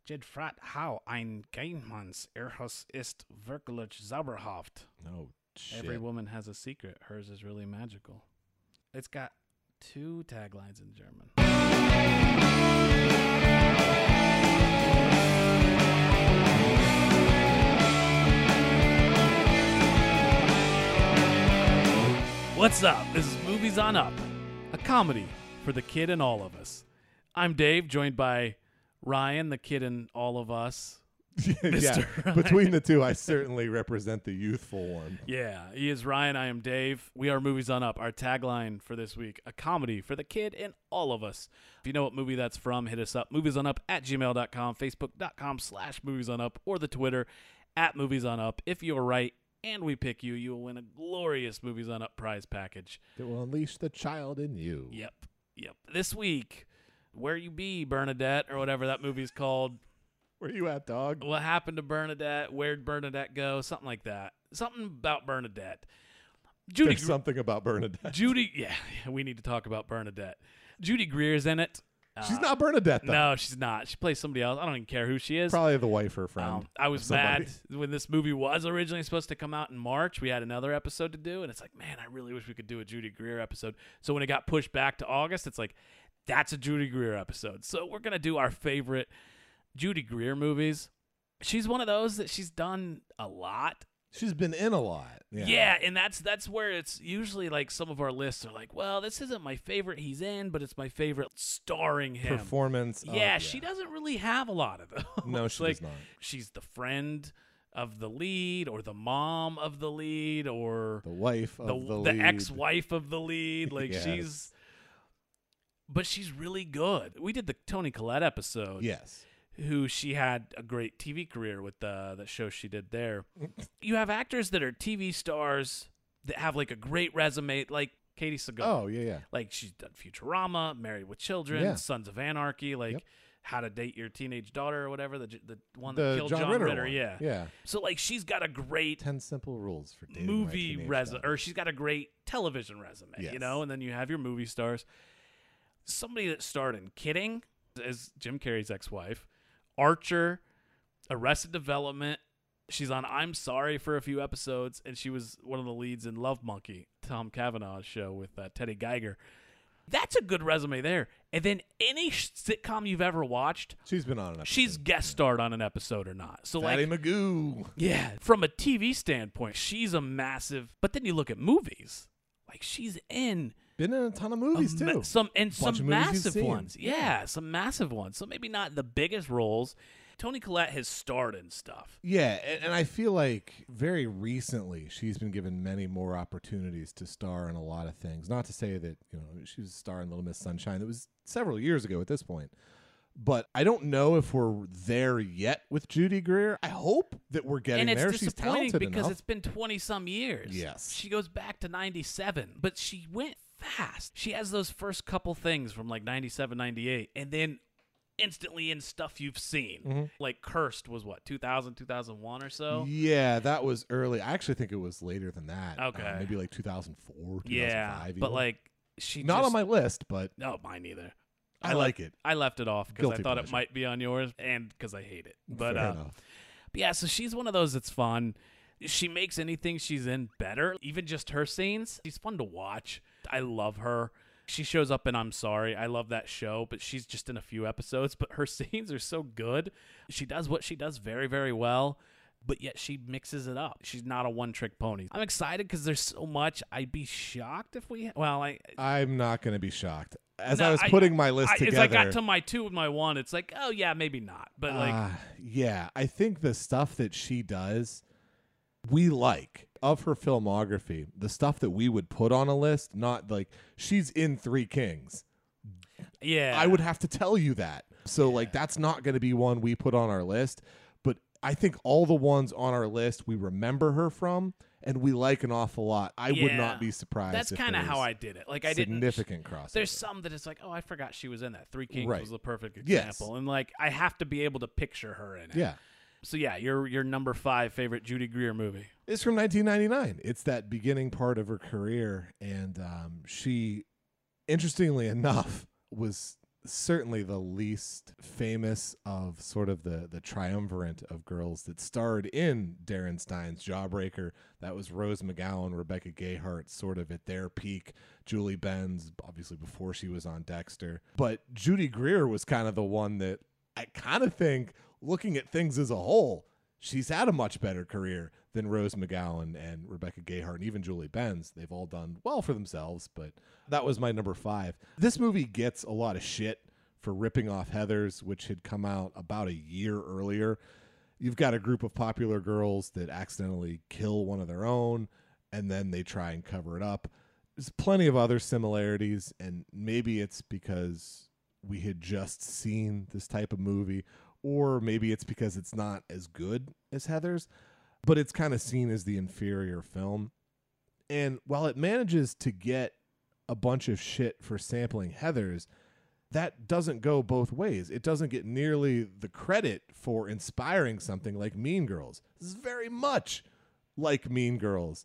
Jed Frat, how ein Geinmanns Erhus ist wirklich zauberhaft. Oh, shit. Every woman has a secret. Hers is really magical. It's got 2 taglines in German. What's up? This is Movies on Up, a comedy for the kid in all of us. I'm Dave, joined by Ryan, the kid in all of us. Yeah, between the two, I certainly represent the youthful one. Yeah, he is Ryan, I am Dave. We are Movies on Up. Our tagline for this week, a comedy for the kid in all of us. If you know what movie that's from, hit us up, moviesonup@gmail.com, facebook.com/moviesonup, or the Twitter @moviesonup. If you're right and we pick you, you will win a glorious Movies on Up prize package. That will unleash the child in you. Yep. This week, Where You Be, Bernadette, or whatever that movie's called. Where you at, dog? What happened to Bernadette? Where'd Bernadette go? Something like that. Something about Bernadette. There's something about Bernadette. Yeah, we need to talk about Bernadette. Judy Greer's in it. She's not Bernadette, though. No, she's not. She plays somebody else. I don't even care who she is. Probably the wife or friend. I was mad when this movie was originally supposed to come out in March. We had another episode to do, and it's like, man, I really wish we could do a Judy Greer episode. So when it got pushed back to August, it's like, that's a Judy Greer episode. So we're going to do our favorite Judy Greer movies. She's one of those that she's done a lot. She's been in a lot. Yeah, and that's where it's usually like some of our lists are like, well, this isn't my favorite he's in, but it's my favorite starring him. Performance. Yeah, she doesn't really have a lot of those. No, she does not. She's the friend of the lead, or the mom of the lead, or the wife of the lead. The ex-wife of the lead. Like yes. But she's really good. We did the Toni Collette episode. Yes. Who she had a great TV career with the show she did there. You have actors that are TV stars that have like a great resume, like Katie Sagal. Oh, yeah. Like she's done Futurama, Married with Children, Sons of Anarchy, like How to Date Your Teenage Daughter or whatever, the one that killed John Ritter. One. Yeah. So like she's got a great 10 Simple Rules for dating movie resume, or she's got a great television resume, you know, and then you have your movie stars. Somebody that starred in Kidding as Jim Carrey's ex-wife, Archer, Arrested Development. She's on I'm Sorry for a few episodes, and she was one of the leads in Love Monkey, Tom Cavanaugh's show with Teddy Geiger. That's a good resume there. And then any sitcom you've ever watched, she's been on an episode. She's guest starred on an episode or not. So Fatty Magoo. Yeah, from a TV standpoint, she's a massive. But then you look at movies, like she's been in a ton of movies too. Some massive ones. Yeah, some massive ones. So maybe not the biggest roles. Toni Collette has starred in stuff. Yeah, and I feel like very recently she's been given many more opportunities to star in a lot of things. Not to say that, she was a star in Little Miss Sunshine. That was several years ago at this point. But I don't know if we're there yet with Judy Greer. I hope that we're getting there. And it's disappointing because enough. It's been 20-some years. Yes. She goes back to 97, but she went fast. She has those first couple things from like 97, 98, and then instantly in stuff you've seen. Mm-hmm. Like Cursed was what, 2000, 2001 or so? Yeah, that was early. I actually think it was later than that. Okay. Maybe like 2004, 2005. Yeah, even. but like she Not on my list, but... No, mine either. I like it. I left it off because I thought pleasure. it might be on yours and because I hate it. But, Fair enough. But yeah, so she's one of those that's fun. She makes anything she's in better, even just her scenes. She's fun to watch. I love her. She shows up in I'm Sorry. I love that show, but she's just in a few episodes. But her scenes are so good. She does what she does very, very well, but yet she mixes it up. She's not a one-trick pony. I'm excited because there's so much. I'd be shocked if we... Well, I'm not going to be shocked. As I was putting my list together... As I got to my 2 and my 1, it's like, oh, yeah, maybe not. But yeah, I think the stuff that she does, we like. Of her filmography, the stuff that we would put on a list, not like she's in Three Kings. Yeah. I would have to tell you that. So like that's not going to be one we put on our list, but I think all the ones on our list we remember her from and we like an awful lot. I would not be surprised. That's kind of how I did it. Like I didn't significant crossover. There's some that it's like, oh, I forgot she was in that. Three Kings was the perfect example. Yes. And like I have to be able to picture her in it. Yeah. So yeah, your number 5 favorite Judy Greer movie. It's from 1999. It's that beginning part of her career, and she, interestingly enough, was certainly the least famous of sort of the triumvirate of girls that starred in Darren Stein's Jawbreaker. That was Rose McGowan, Rebecca Gayheart, sort of at their peak. Julie Benz, obviously before she was on Dexter. But Judy Greer was kind of the one that I kind of think, looking at things as a whole, she's had a much better career than Rose McGowan and Rebecca Gayheart and even Julie Benz. They've all done well for themselves, but that was my number 5. This movie gets a lot of shit for ripping off Heathers, which had come out about a year earlier. You've got a group of popular girls that accidentally kill one of their own, and then they try and cover it up. There's plenty of other similarities, and maybe it's because we had just seen this type of movie, or maybe it's because it's not as good as Heathers, but it's kind of seen as the inferior film. And while it manages to get a bunch of shit for sampling Heathers, that doesn't go both ways. It doesn't get nearly the credit for inspiring something like Mean Girls. This is very much like Mean Girls.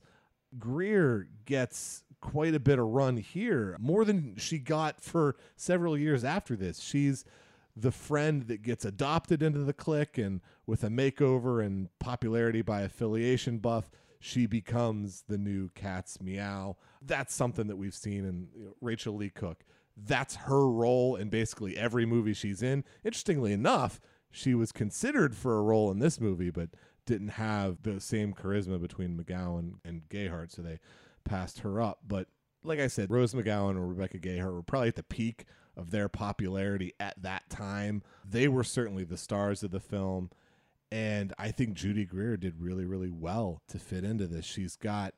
Greer gets quite a bit of run here, more than she got for several years after this. She's the friend that gets adopted into the clique, and with a makeover and popularity by affiliation buff, she becomes the new Cat's Meow. That's something that we've seen in Rachel Lee Cook. That's her role in basically every movie she's in. Interestingly enough, she was considered for a role in this movie, but didn't have the same charisma between McGowan and Gayheart, so they passed her up. But like I said, Rose McGowan and Rebecca Gayheart were probably at the peak of their popularity at that time. They were certainly the stars of the film, and I think Judy Greer did really, really well to fit into this. She's got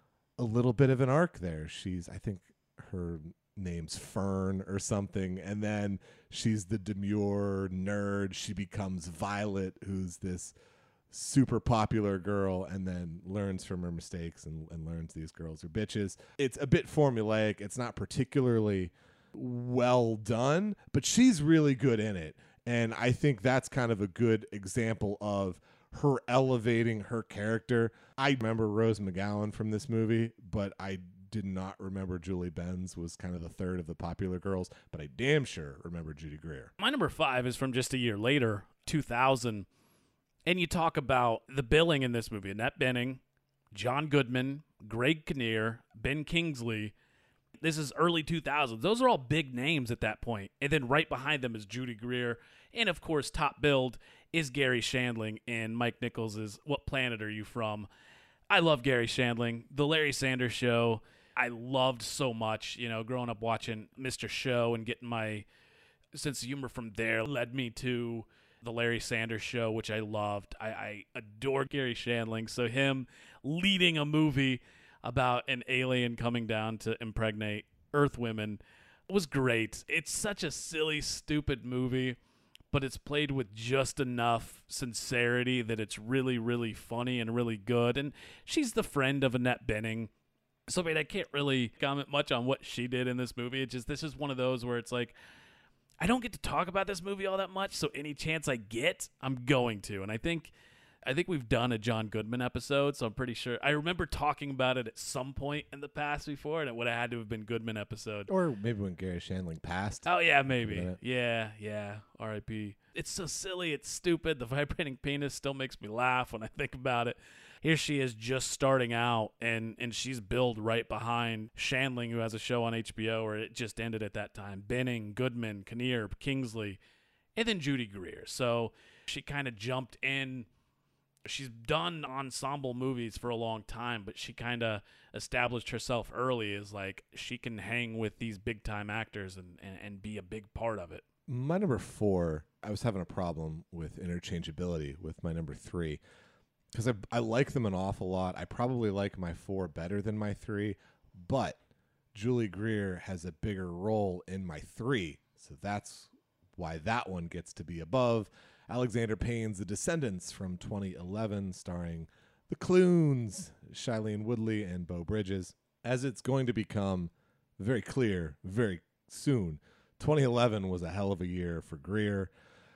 a little bit of an arc there. I think her name's Fern or something, and then she's the demure nerd. She becomes Violet, who's this super popular girl, and then learns from her mistakes and learns these girls are bitches. It's a bit formulaic. It's not particularly well done, but she's really good in it. And I think that's kind of a good example of her elevating her character. I remember Rose McGowan from this movie, but I did not remember Julie Benz was kind of the third of the popular girls, but I damn sure remember Judy Greer. My number 5 is from just a year later, 2000. And you talk about the billing in this movie. Annette Bening, John Goodman, Greg Kinnear, Ben Kingsley. This is early 2000s. Those are all big names at that point. And then right behind them is Judy Greer. And, of course, top billed is Gary Shandling in Mike Nichols' What Planet Are You From? I love Gary Shandling. The Larry Sanders Show, I loved so much. Growing up watching Mr. Show and getting my sense of humor from there led me to The Larry Sanders Show, which I loved. I adore Gary Shandling. So him leading a movie about an alien coming down to impregnate Earth women was great. It's such a silly, stupid movie, but it's played with just enough sincerity that it's really, really funny and really good. And she's the friend of Annette Bening. So, I can't really comment much on what she did in this movie. This is one of those where it's like, I don't get to talk about this movie all that much, so any chance I get, I'm going to. And I think we've done a John Goodman episode, so I'm pretty sure. I remember talking about it at some point in the past before, and it would have had to have been Goodman episode. Or maybe when Gary Shandling passed. Oh, yeah, maybe. Yeah, R.I.P. It's so silly. It's stupid. The vibrating penis still makes me laugh when I think about it. Here she is just starting out, and she's billed right behind Shandling, who has a show on HBO, or it just ended at that time. Bening, Goodman, Kinnear, Kingsley, and then Judy Greer. So she kind of jumped in. She's done ensemble movies for a long time, but she kind of established herself early as like she can hang with these big-time actors and be a big part of it. My number 4, I was having a problem with interchangeability with my number 3. Because I like them an awful lot. I probably like my 4 better than my 3, but Julie Greer has a bigger role in my 3, so that's why that one gets to be above. Alexander Payne's The Descendants from 2011, starring the Clunes, Shailene Woodley, and Beau Bridges. As it's going to become very clear very soon, 2011 was a hell of a year for Greer.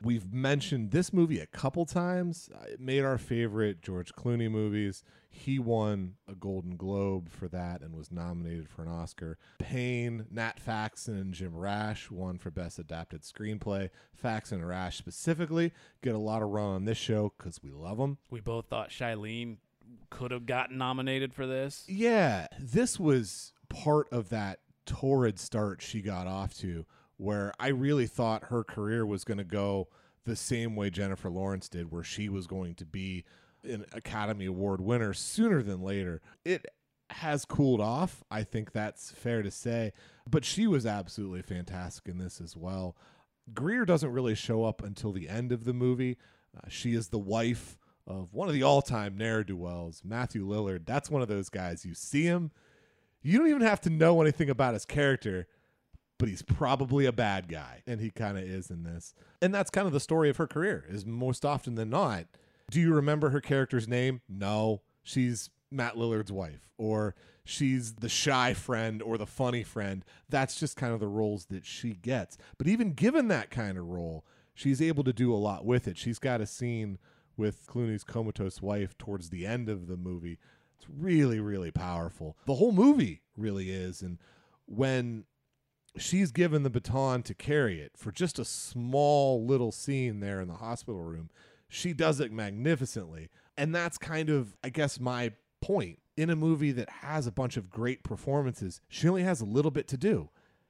We've mentioned this movie a couple times. It made our favorite George Clooney movies. He won a Golden Globe for that and was nominated for an Oscar. Payne, Nat Faxon, and Jim Rash won for Best Adapted Screenplay. Faxon and Rash specifically get a lot of run on this show because we love them. We both thought Shailene could have gotten nominated for this. Yeah, this was part of that torrid start she got off to, where I really thought her career was going to go the same way Jennifer Lawrence did, where she was going to be an Academy Award winner sooner than later. It has cooled off. I think that's fair to say. But she was absolutely fantastic in this as well. Greer doesn't really show up until the end of the movie. She is the wife of one of the all-time ne'er-do-wells, Matthew Lillard. That's one of those guys. You see him, you don't even have to know anything about his character, but he's probably a bad guy, and he kind of is in this. And that's kind of the story of her career, is most often than not. Do you remember her character's name? No. She's Matt Lillard's wife, or she's the shy friend or the funny friend. That's just kind of the roles that she gets. But even given that kind of role, she's able to do a lot with it. She's got a scene with Clooney's comatose wife towards the end of the movie. It's really, really powerful. The whole movie really is. And when she's given the baton to carry it for just a small little scene there in the hospital room, she does it magnificently. And that's kind of, I guess, my point. In a movie that has a bunch of great performances, she only has a little bit to do.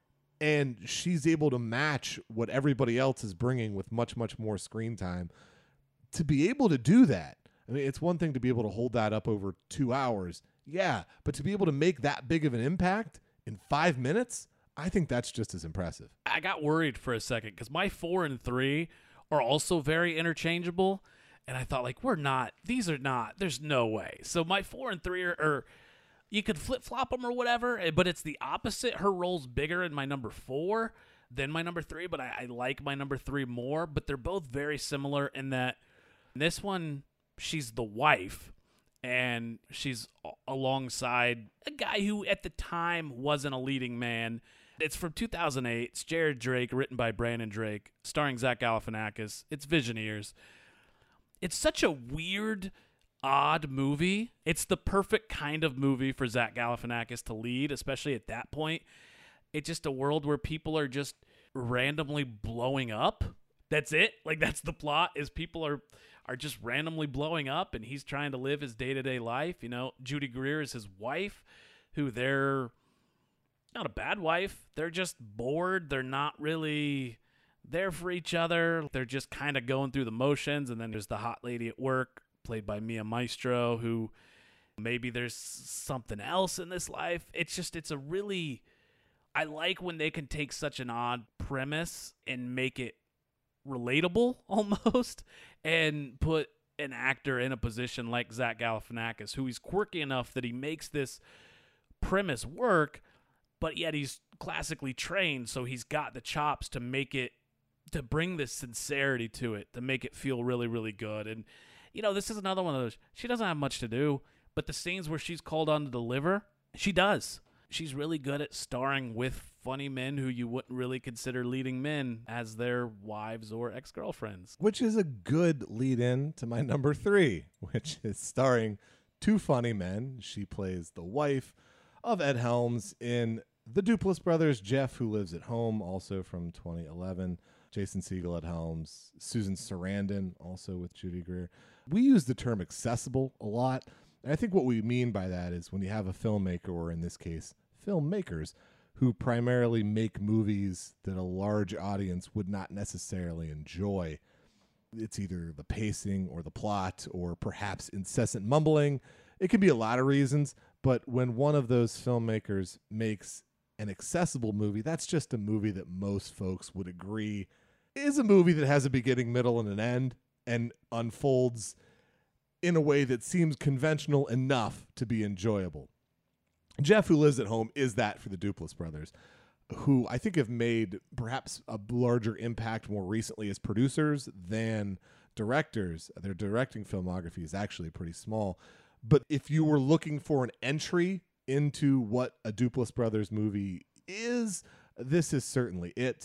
And she's able to match what everybody else is bringing with much, much more screen time. To be able to do that, I mean, it's one thing to be able to hold that up over 2 hours. Yeah, but to be able to make that big of an impact in 5 minutes, I think that's just as impressive. I got worried for a second because my 4 and 3 are also very interchangeable. And I thought, like, these are not, there's no way. So my 4 and 3 are you could flip-flop them or whatever, but it's the opposite. Her role's bigger in my number 4 than my number 3, but I like my number 3 more. But they're both very similar in that this one, she's the wife, and she's alongside a guy who at the time wasn't a leading man. It's from 2008. It's Jared Drake, written by Brandon Drake, starring Zach Galifianakis. It's Visioneers. It's such a weird, odd movie. It's the perfect kind of movie for Zach Galifianakis to lead, especially at that point. It's just a world where people are just randomly blowing up. That's it. Like, that's the plot, is people are just randomly blowing up, and he's trying to live his day-to-day life. You know, Judy Greer is his wife, who they're not a bad wife. They're just bored. They're not really there for each other. They're just kind of going through the motions. And then there's the hot lady at work, played by Mia Maestro, who maybe there's something else in this life. It's a really, I like when they can take such an odd premise and make it relatable almost, and put an actor in a position like Zach Galifianakis, who he's quirky enough that he makes this premise work, but yet he's classically trained, so he's got the chops to make it, to bring this sincerity to it, to make it feel really, really good. And, you know, this is another one of those, she doesn't have much to do, but the scenes where she's called on to deliver, she does. She's really good at starring with funny men who you wouldn't really consider leading men as their wives or ex-girlfriends. Which is a good lead-in to my number 3, which is starring 2 funny men. She plays the wife of Ed Helms in The Duplass Brothers, Jeff, Who Lives at Home, also from 2011. Jason Segel at Helms, Susan Sarandon, also with Judy Greer. We use the term accessible a lot. And I think what we mean by that is when you have a filmmaker, or in this case, filmmakers, who primarily make movies that a large audience would not necessarily enjoy. It's either the pacing or the plot or perhaps incessant mumbling. It can be a lot of reasons, but when one of those filmmakers makes an accessible movie, that's just a movie that most folks would agree is a movie that has a beginning, middle, and an end, and unfolds in a way that seems conventional enough to be enjoyable. Jeff, Who Lives at Home is that for the Duplass brothers, who I think have made perhaps a larger impact more recently as producers than directors. Their directing filmography is actually pretty small. But if you were looking for an entry into what a Duplass brothers movie is, this is certainly it.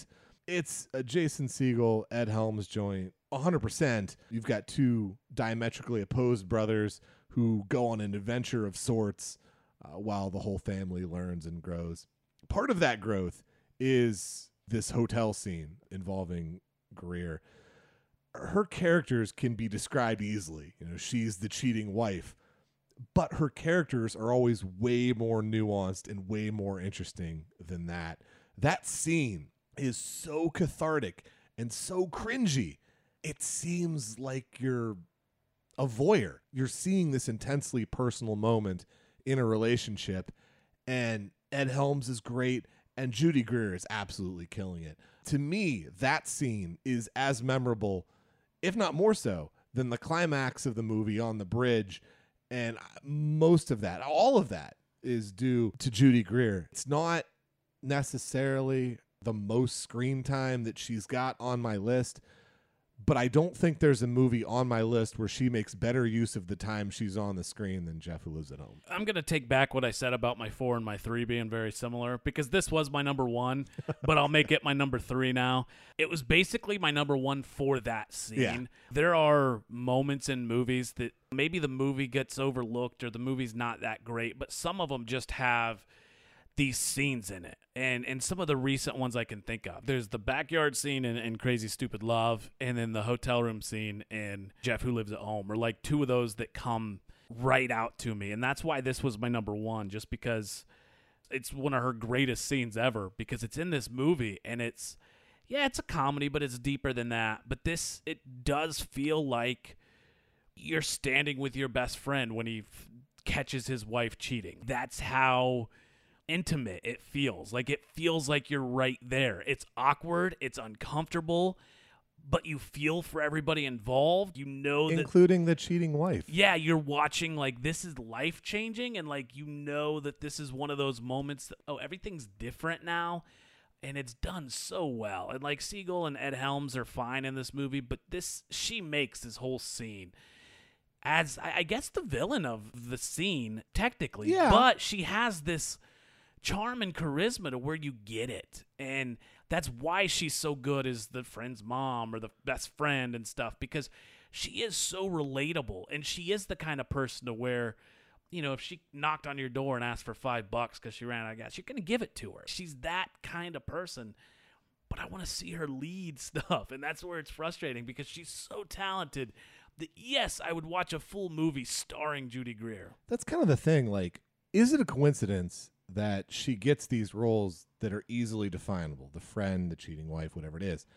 It's a Jason Segel, Ed Helms joint, 100%. You've got two diametrically opposed brothers who go on an adventure of sorts while the whole family learns and grows. Part of that growth is this hotel scene involving Greer. Her characters can be described easily. You know, she's the cheating wife, but her characters are always way more nuanced and way more interesting than that. That scene is so cathartic and so cringy. It seems like you're a voyeur. You're seeing this intensely personal moment in a relationship, and Ed Helms is great, and Judy Greer is absolutely killing it. To me, that scene is as memorable, if not more so, than the climax of the movie on the bridge, and most of that, all of that, is due to Judy Greer. It's not necessarily the most screen time that she's got on my list, but I don't think there's a movie on my list where she makes better use of the time she's on the screen than Jeff Who Lives at Home. I'm going to take back what I said about my 4 and my 3 being very similar, because this was my number 1, but I'll make it my number 3 now. It was basically my number 1 for that scene. Yeah. There are moments in movies that maybe the movie gets overlooked or the movie's not that great, but some of them just have these scenes in it. And some of the recent ones I can think of. There's the backyard scene in Crazy Stupid Love, and then the hotel room scene in Jeff Who Lives at Home are like two of those that come right out to me. And that's why this was my number 1, just because it's one of her greatest scenes ever, because it's in this movie and it's a comedy, but it's deeper than that. But it does feel like you're standing with your best friend when he catches his wife cheating. That's how intimate it feels. Like, it feels like you're right there. It's awkward, it's uncomfortable, but you feel for everybody involved. You know that, including the cheating wife. Yeah, you're watching, like, this is life changing, and like, you know that this is one of those moments that, oh, everything's different now, and it's done so well. And like, Segel and Ed Helms are fine in this movie, but she makes this whole scene as, I guess, the villain of the scene technically. Yeah. But she has this charm and charisma to where you get it, and that's why she's so good as the friend's mom or the best friend and stuff, because she is so relatable, and she is the kind of person to where, you know, if she knocked on your door and asked for $5 because she ran out of gas, you're gonna give it to her. She's that kind of person. But I want to see her lead stuff, and that's where it's frustrating, because she's so talented that, yes, I would watch a full movie starring Judy Greer. That's kind of the thing. Like, is it a coincidence that she gets these roles that are easily definable, the friend, the cheating wife, whatever it is,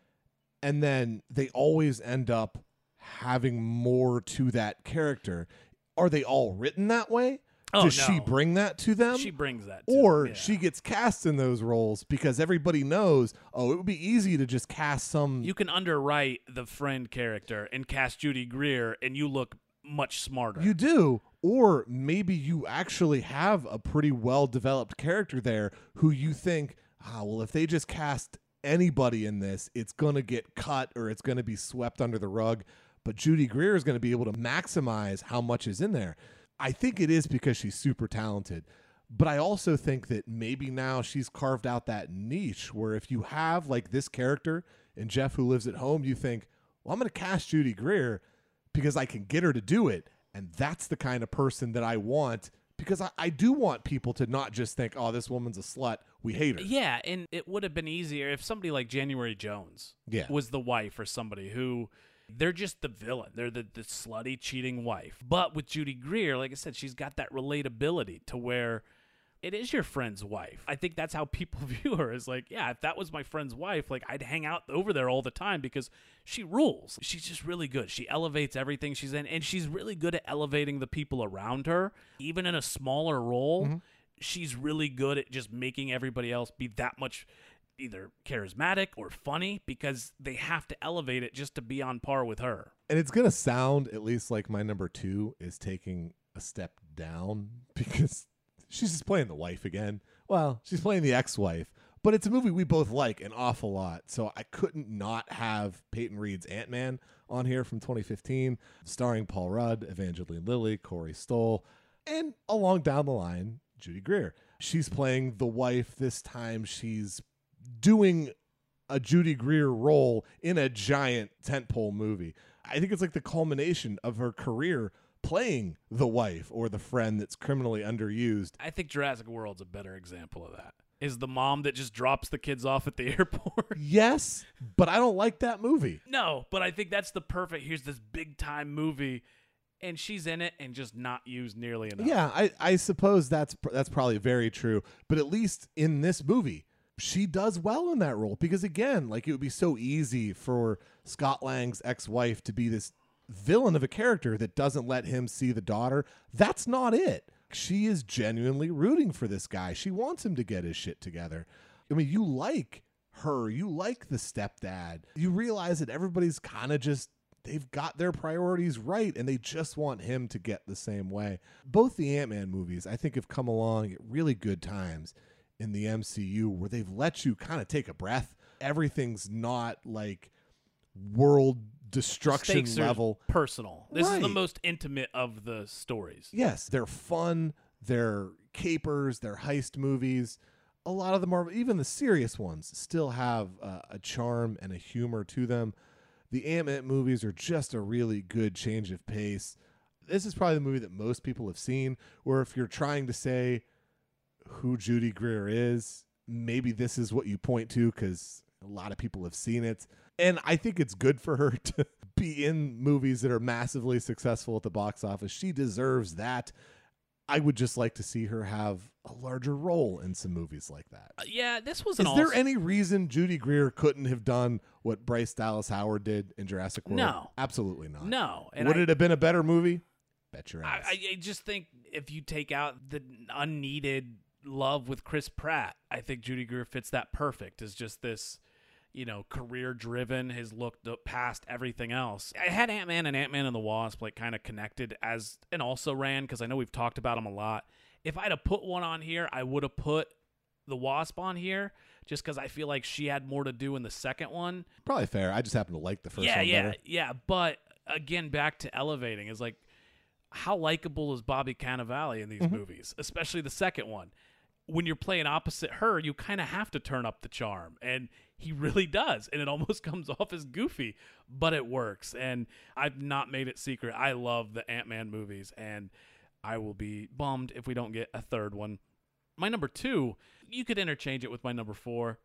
and then they always end up having more to that character? Are they all written that way? Oh, Does no. she bring that to them? She brings that to Or them, yeah. she gets cast in those roles because everybody knows, oh, it would be easy to just cast some... You can underwrite the friend character and cast Judy Greer, and you look much smarter. You do. Or maybe you actually have a pretty well-developed character there who you think, well, if they just cast anybody in this, it's going to get cut or it's going to be swept under the rug. But Judy Greer is going to be able to maximize how much is in there. I think it is because she's super talented. But I also think that maybe now she's carved out that niche where if you have like this character in Jeff Who Lives at Home, you think, well, I'm going to cast Judy Greer because I can get her to do it. And that's the kind of person that I want, because I do want people to not just think, oh, this woman's a slut, we hate her. Yeah, and it would have been easier if somebody like January Jones was the wife, or somebody who, they're just the villain. They're the slutty, cheating wife. But with Judy Greer, like I said, she's got that relatability to where it is your friend's wife. I think that's how people view her, is like, yeah, if that was my friend's wife, like, I'd hang out over there all the time because she rules. She's just really good. She elevates everything she's in, and she's really good at elevating the people around her. Even in a smaller role, she's really good at just making everybody else be that much either charismatic or funny, because they have to elevate it just to be on par with her. And it's going to sound at least like my number 2 is taking a step down, because she's just playing the wife again. Well, she's playing the ex-wife, but it's a movie we both like an awful lot. So I couldn't not have Peyton Reed's Ant-Man on here from 2015, starring Paul Rudd, Evangeline Lilly, Corey Stoll, and along down the line, Judy Greer. She's playing the wife. This time she's doing a Judy Greer role in a giant tentpole movie. I think it's like the culmination of her career playing the wife or the friend that's criminally underused. I think Jurassic World's a better example of that. Is the mom that just drops the kids off at the airport. Yes, but I don't like that movie. No, but I think that's the perfect, here's this big time movie, and she's in it and just not used nearly enough. Yeah, I suppose that's probably very true. But at least in this movie, she does well in that role. Because again, like, it would be so easy for Scott Lang's ex-wife to be this villain of a character that doesn't let him see the daughter. That's not it. She is genuinely rooting for this guy. She wants him to get his shit together. I mean, you like her. You like the stepdad. You realize that everybody's kind of just, they've got their priorities right, and they just want him to get the same way. Both the Ant-Man movies, I think, have come along at really good times in the MCU where they've let you kind of take a breath. Everything's not like world destruction Stakes level. Are personal. This is the Right. most intimate of the stories. Yes, they're fun, they're capers, they're heist movies. A lot of them are, even the serious ones, still have a charm and a humor to them. The Ant-Man movies are just a really good change of pace. This is probably the movie that most people have seen, where if you're trying to say who Judy Greer is, maybe this is what you point to because a lot of people have seen it. And I think it's good for her to be in movies that are massively successful at the box office. She deserves that. I would just like to see her have a larger role in some movies like that. Yeah, this was Is there any reason Judy Greer couldn't have done what Bryce Dallas Howard did in Jurassic World? No. Absolutely not. No. And Would it have been a better movie? Bet your ass. I just think if you take out the unneeded love with Chris Pratt, I think Judy Greer fits that perfect. Is just this, career driven, has looked past everything else. I had Ant-Man and Ant-Man and the Wasp like kind of connected as an also ran, because I know we've talked about them a lot. If I'd have put one on here, I would have put the Wasp on here just because I feel like she had more to do in the second one. Probably fair. I just happen to like the first one better. Yeah. But again, back to elevating is like, how likable is Bobby Cannavale in these movies, especially the second one? When you're playing opposite her, you kind of have to turn up the charm, and he really does, and it almost comes off as goofy, but it works. And I've not made it secret, I love the Ant-Man movies, and I will be bummed if we don't get a third one. My number 2, you could interchange it with my number 4.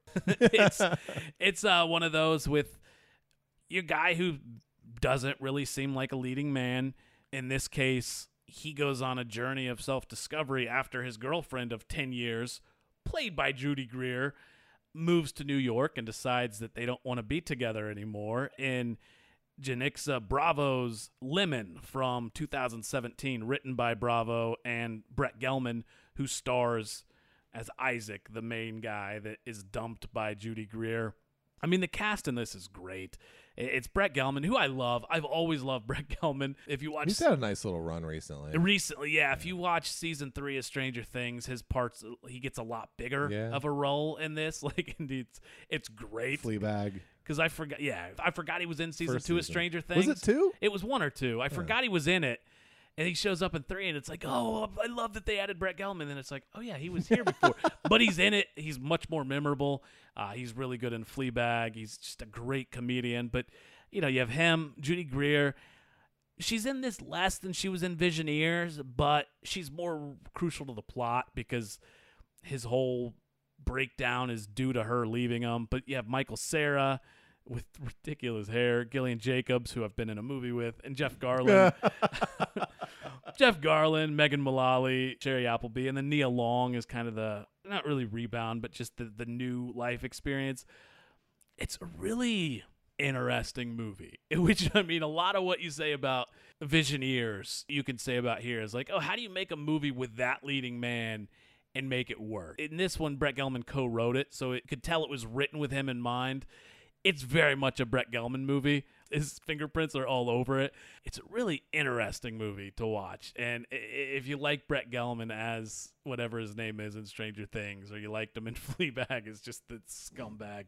It's one of those with your guy who doesn't really seem like a leading man. In this case, he goes on a journey of self-discovery after his girlfriend of 10 years, played by Judy Greer, moves to New York and decides that they don't want to be together anymore. In Janixa Bravo's Lemon from 2017, written by Bravo and Brett Gelman, who stars as Isaac, the main guy that is dumped by Judy Greer. I mean, the cast in this is great. It's Brett Gelman, who I love. I've always loved Brett Gelman. If you watch, he's had a nice little run recently. Yeah. If you watch season 3 of Stranger Things, his parts, he gets a lot bigger of a role in this. Like, indeed, it's great. Fleabag. Because I forgot. Yeah, I forgot he was in season 2 of Stranger Things. Was it 2? It was 1 or 2. I forgot he was in it. And he shows up in 3, and it's like, oh, I love that they added Brett Gelman. And it's like, oh, yeah, he was here before. But he's in it. He's much more memorable. He's really good in Fleabag. He's just a great comedian. But, you have him, Judy Greer. She's in this less than she was in Visioneers, but she's more crucial to the plot because his whole breakdown is due to her leaving him. But you have Michael Cera with ridiculous hair, Gillian Jacobs, who I've been in a movie with, and Jeff Garlin. Jeff Garlin, Megan Mullally, Sherry Appleby, and then Nia Long is kind of the, not really rebound, but just the new life experience. It's a really interesting movie, which, I mean, a lot of what you say about Visioneers, you can say about here is like, oh, how do you make a movie with that leading man and make it work? In this one, Brett Gelman co-wrote it, so it could tell it was written with him in mind. It's very much a Brett Gelman movie. His fingerprints are all over it. It's a really interesting movie to watch. And if you like Brett Gelman as whatever his name is in Stranger Things, or you liked him in Fleabag as just the scumbag,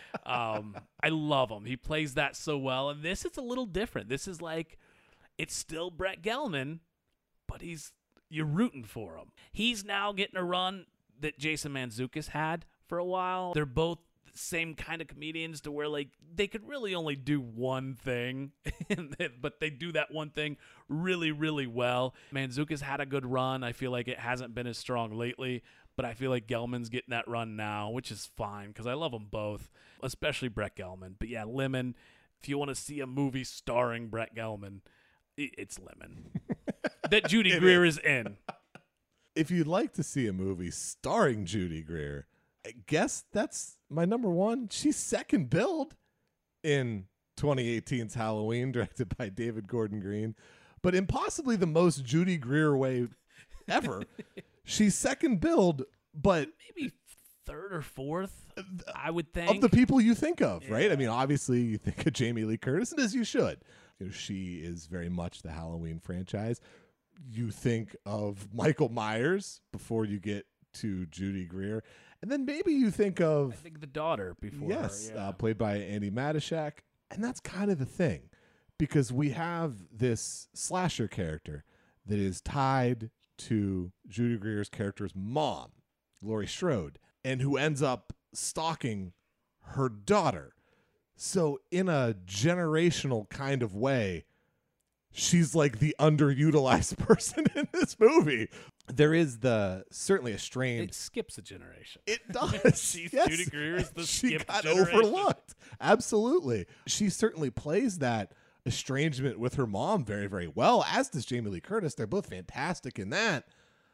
I love him. He plays that so well. And this is a little different. This is like, it's still Brett Gelman, but you're rooting for him. He's now getting a run that Jason Mantzoukas had for a while. They're both same kind of comedians to where like they could really only do one thing, but they do that one thing really, really well. Mantzoukas had a good run. I feel like it hasn't been as strong lately, but I feel like Gelman's getting that run now, which is fine because I love them both, especially Brett Gelman. But yeah, Lemon, if you want to see a movie starring Brett Gelman, it's Lemon. That Judy Greer is in. If you'd like to see a movie starring Judy Greer, I guess that's my number one. She's second billed in 2018's Halloween, directed by David Gordon Green, but in possibly the most Judy Greer way ever. She's second billed, but maybe third or fourth, I would think. Of the people you think of, right? I mean, obviously you think of Jamie Lee Curtis, and as you should. You know, she is very much the Halloween franchise. You think of Michael Myers before you get to Judy Greer. And then maybe you think of... I think the daughter before yes, her. Yeah. Played by Andy Matischak. And that's kind of the thing. Because we have this slasher character that is tied to Judy Greer's character's mom, Laurie Strode, and who ends up stalking her daughter. So in a generational kind of way, she's like the underutilized person in this movie. There is certainly a strained... It skips a generation. It does. Yes. Judy Greer is the she skipped got generation. overlooked. Absolutely. She certainly plays that estrangement with her mom very, very well, as does Jamie Lee Curtis. They're both fantastic in that.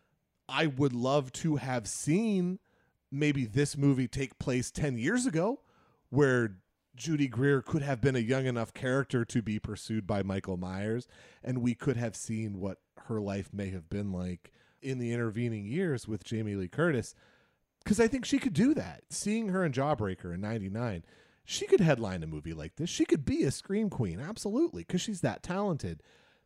I would love to have seen maybe this movie take place 10 years ago, where Judy Greer could have been a young enough character to be pursued by Michael Myers, and we could have seen what her life may have been like in the intervening years with Jamie Lee Curtis, because I think she could do that. Seeing her in Jawbreaker in 99, she could headline a movie like this. She could be a scream queen, absolutely, because she's that talented.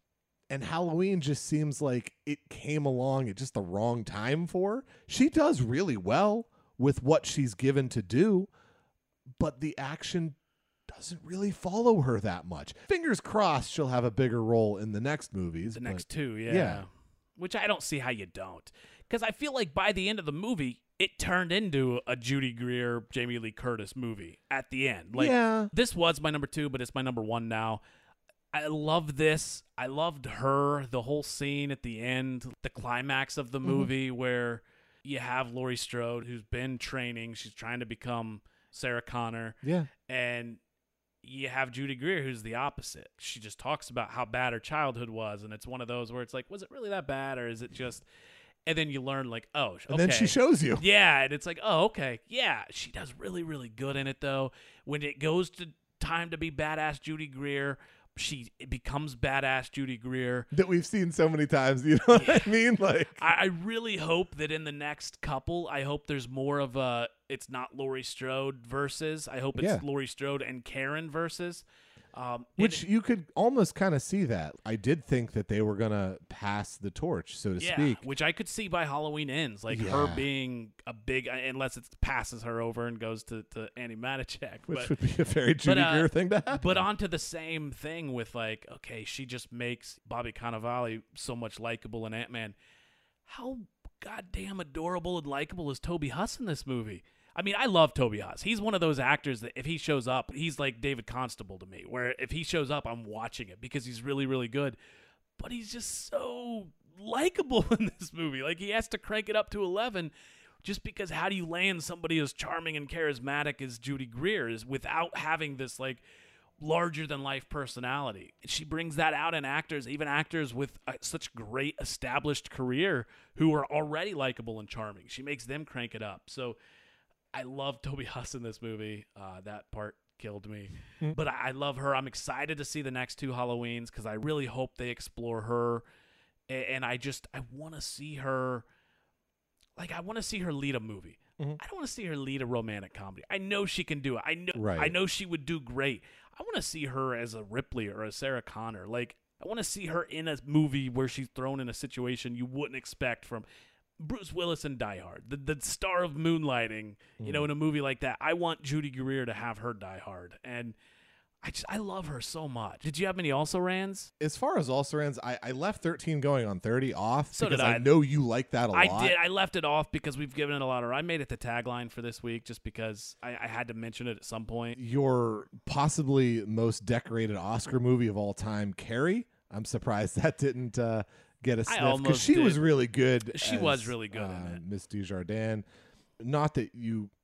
And Halloween just seems like it came along at just the wrong time for her. She does really well with what she's given to do, but the action doesn't really follow her that much. Fingers crossed she'll have a bigger role in the next movies. The next two, yeah. Which I don't see how you don't. Because I feel like by the end of the movie, it turned into a Judy Greer, Jamie Lee Curtis movie at the end. Like, this was my number 2, but it's my number 1 now. I love this. I loved her, the whole scene at the end, the climax of the movie where you have Laurie Strode, who's been training. She's trying to become Sarah Connor. Yeah. And you have Judy Greer, who's the opposite. She just talks about how bad her childhood was, and it's one of those where it's like, was it really that bad, or is it just... And then you learn, like, oh, okay. And then she shows you. Yeah, and it's like, oh, okay. Yeah, she does really, really good in it, though. When it goes to time to be badass Judy Greer, she becomes badass Judy Greer. That we've seen so many times, you know what I mean? Like, I really hope that in the next couple, I hope there's more of a, it's not Laurie Strode versus. I hope it's Laurie Strode and Karen versus. Which you could almost kind of see that. I did think that they were going to pass the torch, so to speak. Which I could see by Halloween Ends. Like her being a big, unless it passes her over and goes to Andy Matischak. Which would be a very Judy Greer thing to happen. But onto the same thing with like, okay, she just makes Bobby Cannavale so much likable in Ant-Man. How goddamn adorable and likable is Toby Huss in this movie? I mean, I love Toby Huss. He's one of those actors that if he shows up, he's like David Constable to me, where if he shows up, I'm watching it because he's really, really good. But he's just so likable in this movie. Like, he has to crank it up to 11 just because how do you land somebody as charming and charismatic as Judy Greer is without having this, like, larger-than-life personality? She brings that out in actors, even actors with such great established career who are already likable and charming. She makes them crank it up. So I love Toby Huss in this movie. That part killed me. But I love her. I'm excited to see the next 2 Halloweens because I really hope they explore her. And I want to see her, like, I want to see her lead a movie. I don't want to see her lead a romantic comedy. I know she can do it. I know she would do great. I want to see her as a Ripley or a Sarah Connor. Like, I want to see her in a movie where she's thrown in a situation you wouldn't expect from Bruce Willis in Die Hard, the star of Moonlighting, you know, in a movie like that. I want Judy Greer to have her Die Hard, and I love her so much. Did you have any also rans? As far as also rans, I left 13 going on 30 off So because did I. I know you like that a lot. I did. I left it off because we've given it a lot of. I made it the tagline for this week just because I had to mention it at some point. Your possibly most decorated Oscar movie of all time, Carrie. I'm surprised that didn't get a sniff because she was really good. She was really good in it. Miss Dujardin. Not that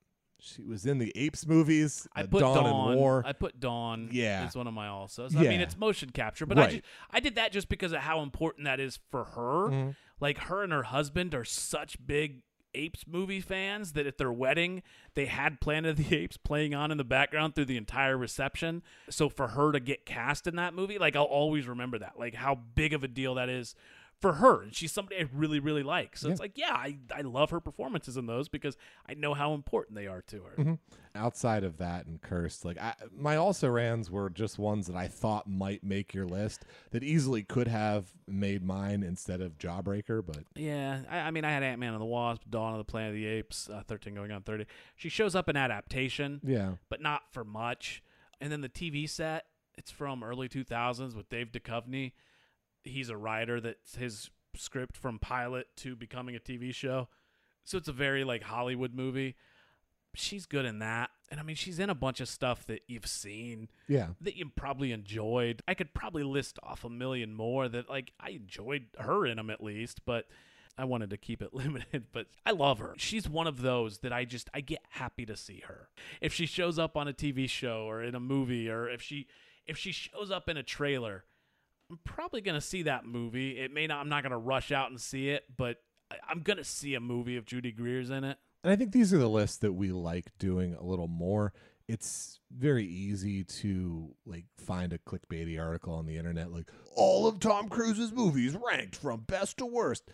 she was in the Apes movies. I put Dawn and War. I put Dawn. Yeah. It's one of my alsos. Yeah. I mean, it's motion capture, but Right. I did that just because of how important that is for her. Mhm. Like, her and her husband are such big Apes movie fans that at their wedding, they had Planet of the Apes playing on in the background through the entire reception. So for her to get cast in that movie, like, I'll always remember that, like, how big of a deal that is for her. And she's somebody I really, really like. So it's like, yeah, I love her performances in those because I know how important they are to her. Mm-hmm. Outside of that and Cursed, like my also rans were just ones that I thought might make your list that easily could have made mine instead of Jawbreaker, but Yeah, I mean, I had Ant-Man and the Wasp, Dawn of the Planet of the Apes, 13 going on 30. She shows up in Adaptation, yeah. but not for much. And then the TV set, it's from early 2000s with Dave Duchovny. He's a writer that's his script from pilot to becoming a TV show. So it's a very, like, Hollywood movie. She's good in that. And, I mean, she's in a bunch of stuff that you've seen Yeah. that you probably enjoyed. I could probably list off a million more that, like, I enjoyed her in them at least, but I wanted to keep it limited. But I love her. She's one of those that I get happy to see her. If she shows up on a TV show or in a movie, or if she shows up in a trailer, I'm probably going to see that movie. I'm not going to rush out and see it, but I'm going to see a movie if Judy Greer's in it. And I think these are the lists that we like doing a little more. It's very easy to like find a clickbaity article on the internet like all of Tom Cruise's movies ranked from best to worst.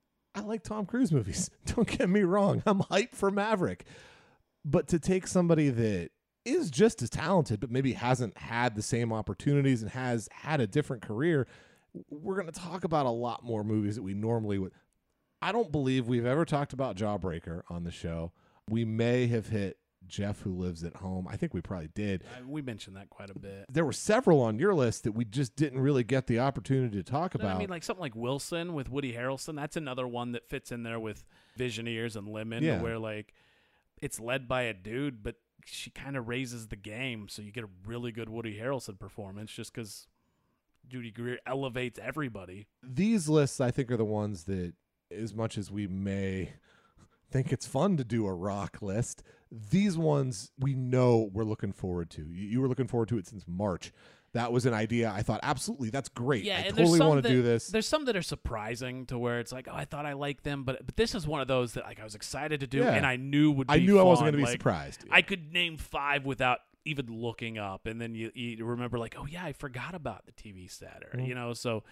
I like Tom Cruise movies. Don't get me wrong. I'm hyped for Maverick. But to take somebody that is just as talented but maybe hasn't had the same opportunities and has had a different career, we're going to talk about a lot more movies that we normally would. I don't believe we've ever talked about Jawbreaker on the show. We may have hit Jeff Who Lives at Home. I think we probably did. We mentioned that quite a bit. There were several on your list that we just didn't really get the opportunity to talk about. I mean, like something like Wilson with Woody Harrelson, that's another one that fits in there with Visioneers and Lemon, where like it's led by a dude, but she kind of raises the game, so you get a really good Woody Harrelson performance just because Judy Greer elevates everybody. These lists, I think, are the ones that, as much as we may think it's fun to do a rock list, these ones we know we're looking forward to. You were looking forward to it since March. That was an idea. I thought, absolutely, that's great. Yeah, I and totally want to do this. There's some that are surprising to where it's like, oh, I thought I liked them, but this is one of those that like I was excited to do, Yeah. and I knew would be I knew I wasn't fun. going to be Like, surprised. I could name 5 without even looking up, and then you remember like, oh yeah, I forgot about the TV set, or you know. So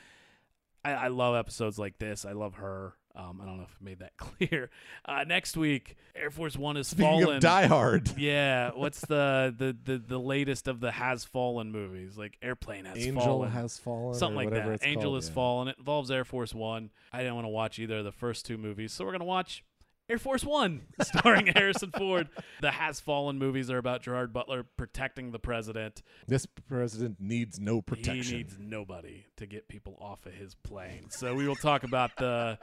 I love episodes like this. I love her. I don't know if I made that clear. Next week, Air Force One has Speaking fallen. of Die Hard, Yeah, what's the latest of the Has Fallen movies? Like Airplane Has Angel Fallen. has fallen, Something or like whatever that. it's Angel called, has yeah. fallen. It involves Air Force One. I didn't want to watch either of the first 2 movies, so we're going to watch Air Force One, starring Harrison Ford. The Has Fallen movies are about Gerard Butler protecting the president. This president needs no protection. He needs nobody to get people off of his plane. So we will talk about the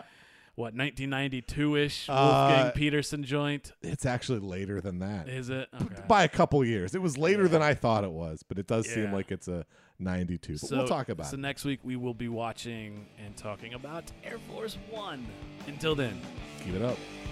1992-ish Wolfgang Peterson joint. It's actually later than that. Is it? Okay. By a couple years. It was later than I thought it was, but it does seem Yeah. like it's a 92. But we'll talk about So it. next week we will be watching and talking about Air Force One. Until then. Keep it up.